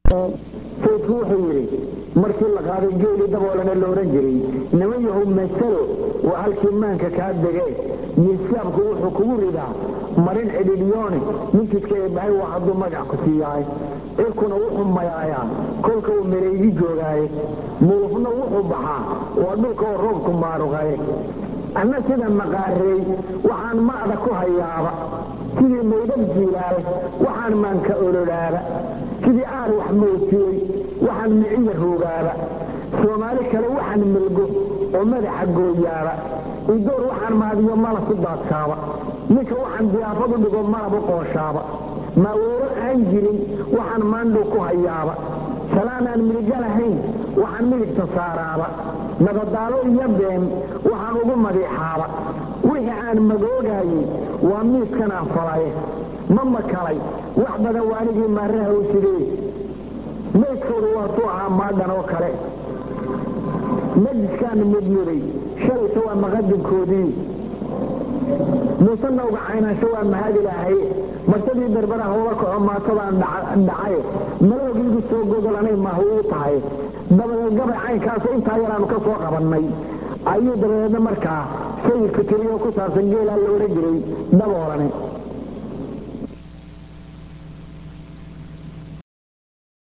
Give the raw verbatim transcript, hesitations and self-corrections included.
sayidku wuxuu yidhi markii la qaaday geeli daboolana la ohan jiray niman yahow masalo waa halkii maanka kaa degee miisaabku wuxuu kugu ridaa marin cidhidhyoone ninkidka eebbahay waa hadduu magac ku siiyahay cirkuna wuxuu mayaayaa kolka uu mereygi joogaaye muufna wuxuu baxaa waa dhulka oo roobku maaruqaye anna sida maqaareey waxaan ma'da ku hayaaba sidii maydhab jiilaal waxaan maanka ololaaba sidii aar wax mootiyey waxaan miciya roogaaba soomaali kale waxaan melgo oo madaxa gooyaaba idoor waxaan maadiyo mala ku daadsaaba ninka waxaan diyaafadu dhigo malabu qooshaaba maaweero aan jirin waxaan maandhow ku hayaaba salaanaan miliga lahayn waxaan midigta saaraaba nabadaalo iyo been waxaan ugu madiixaaba wixii aan magoogaayey waa miiskanaan falaye ma makalay wax badan waanigii maaraha u sidee maydkoodu waatuu ahaa maadhan oo kale majiskaan mudmuday shalayta waa maqadinkoodii muuse nawga caynaansho waa mahadi lahaye marsadii berbera hoola kaco maatadaan dhacay maloogiigu soo gogolanay mahu uu tahay dabadeed gabay caynkaasoo intaa yaraanu ka soo qabannay ayuu dabadeedna markaa sayidku tiriyo ku saabsan geelaa la odhan jiray daboolane